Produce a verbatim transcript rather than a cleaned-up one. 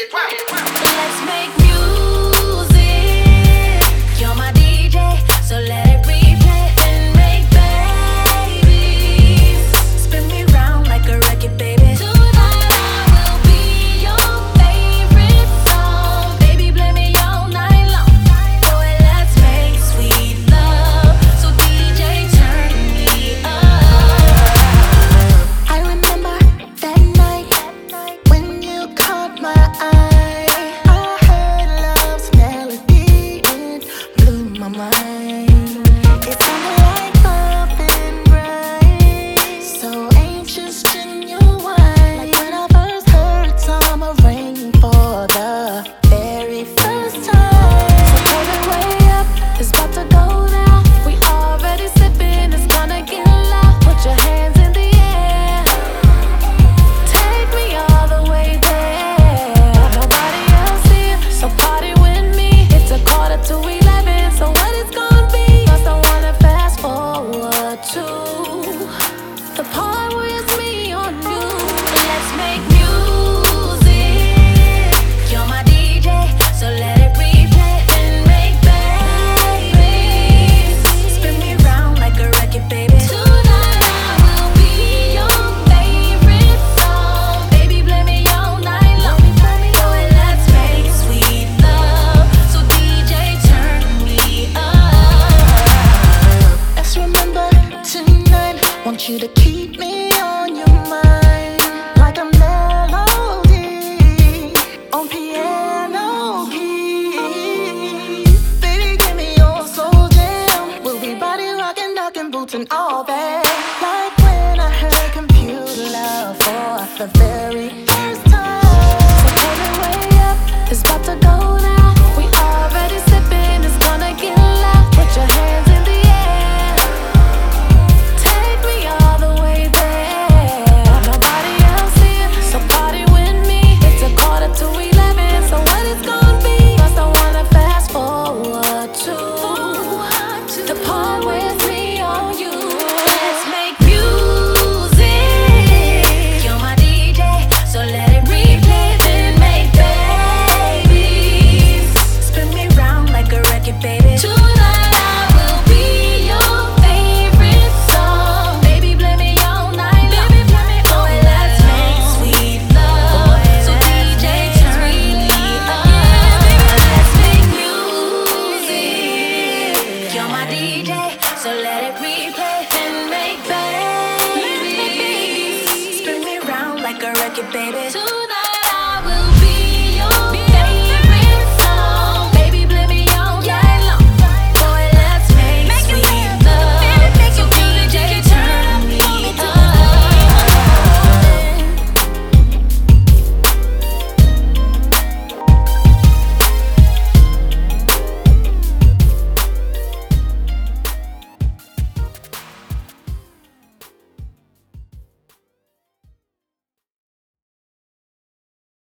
Let's make music. You're my D J, so let it replay and make babies. Spin me round like a record, baby. Tonight I will be your favorite song. Baby, play me all night long. Boy, let's make sweet love. So D J, turn me up. I remember that night when you caught my eye. I heard love's melody, it blew my mind. It sounded like something bright, so anxious, genuine. Like when I first heard summer rain for the very first time. So turn it way up, it's about to go down. We already sipping, it's gonna get loud. Put your hands in the air, take me all the way there. Nobody else here, so party with me. It's a quarter to eleven, so what it's gonna be? Must I wanna fast forward to the part where it's me on you. Let's make music. You're my D J, so let it replay and make babies. Spin me round like a record, baby. Tonight I will be your favorite song. Baby, play me all night long. Boy, let's make sweet love. So D J, turn me up. Let's remember tonight. Want you to keep me on your mind like a melody on piano keys. Baby, give me your soul jam. We'll be body rocking, knocking boots and all that. Like when I heard computer love for the very first time. So turn it way up, it's about to go down. We already sipping, it's gonna get loud. Put your hands in the air, take me all the way there. Nobody else here, so party with me. It's a quarter to eleven, so what it's gonna be? Must I wanna fast forward to the part where it's me on you. Let's make music. You're my D J, so let it replay then make babies. Spin me round like a record, baby. Tonight I will be your favorite song. Baby, play me all night long. Boy, let's make sweet love. So D J, turn me up. Let's make music. You're my D J, so let it replay and make babies. Spin me round like a record, baby. Tonight